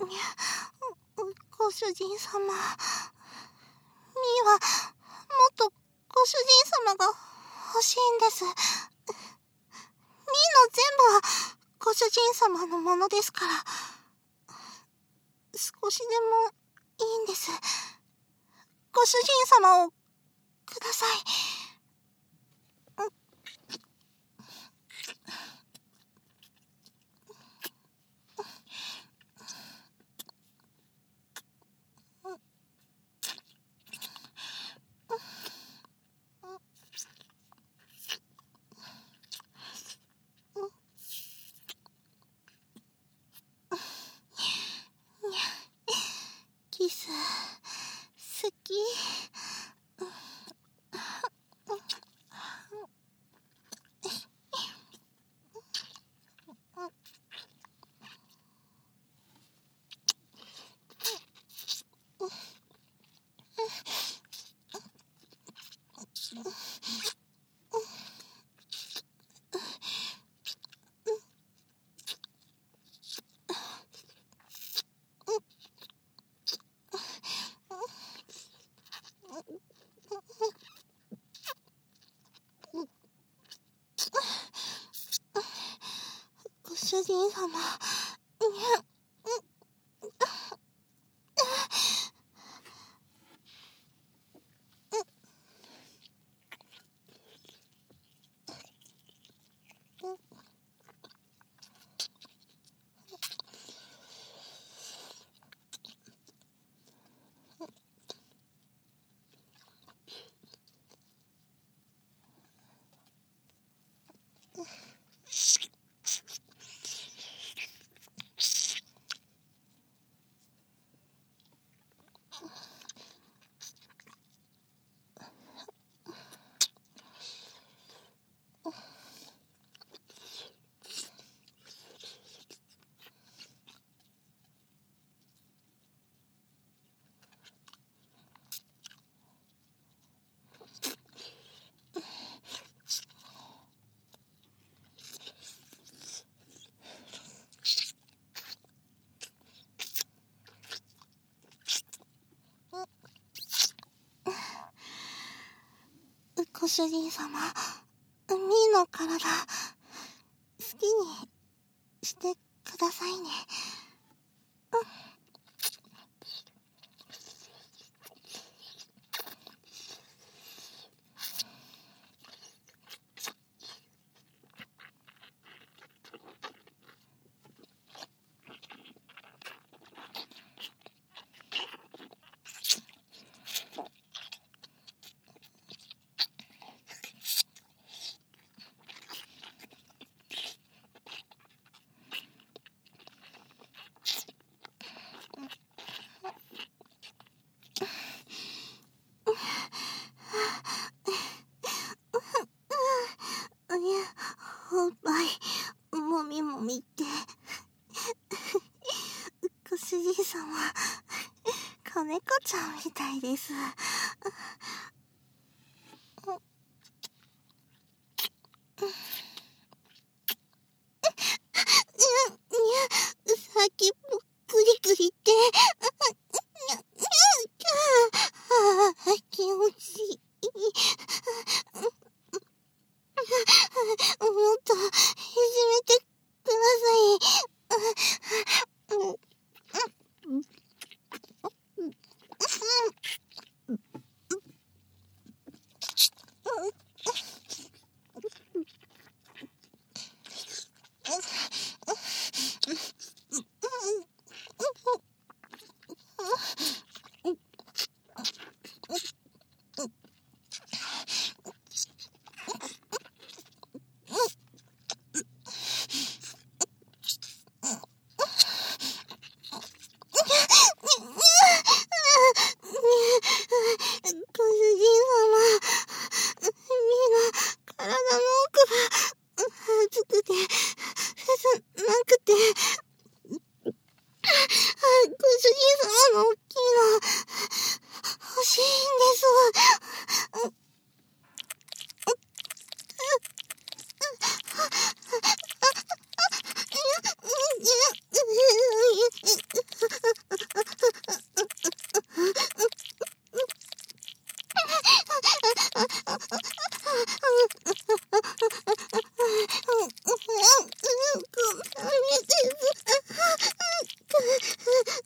ご主人様、みーはもっとご主人様が欲しいんです。みーの全部はご主人様のものですから、少しでもいいんです。ご主人様をください。キス好き。ご主人様、ご主人様、みーの体、好きにしてくださいね。おっぱい、もみもみって。ご主人様、子猫ちゃんみたいです。さっきもグリグリって。気持ちいい。もっといじめてください。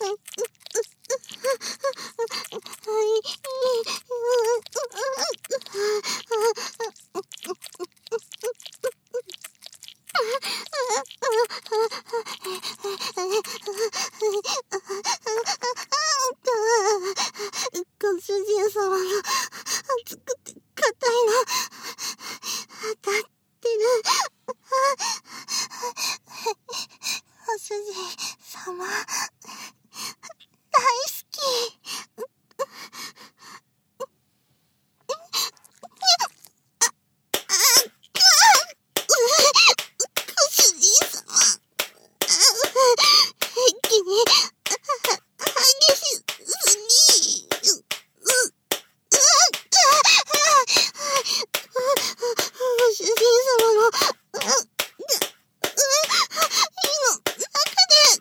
ご主人様の熱くて硬いの当たってる。ご主人様大好き。ご主人様一気に激しすぎ。ご主人様の胃の中で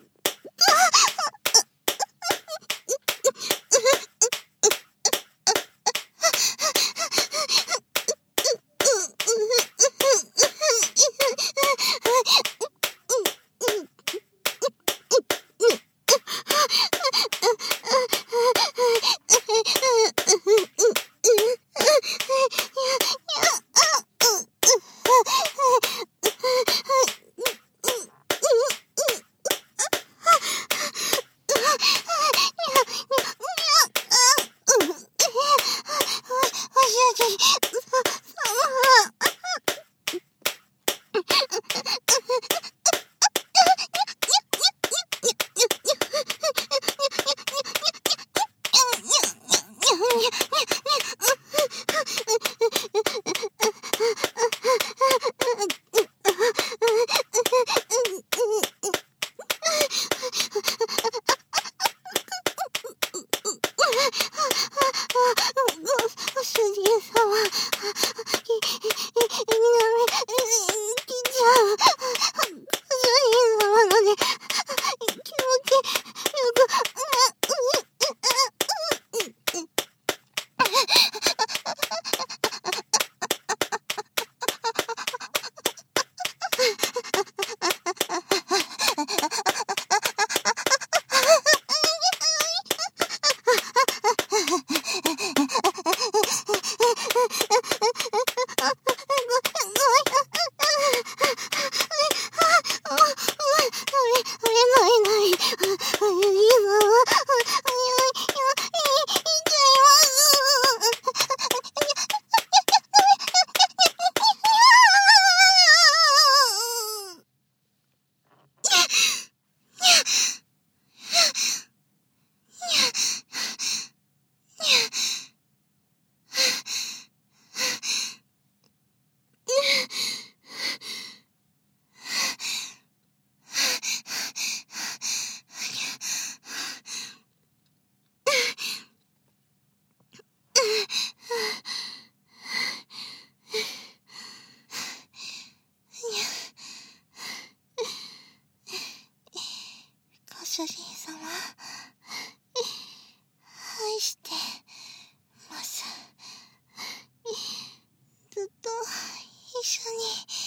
ご主人様きちゃう。ご主人様のね気持ちよくご主人様愛してます。ずっと一緒に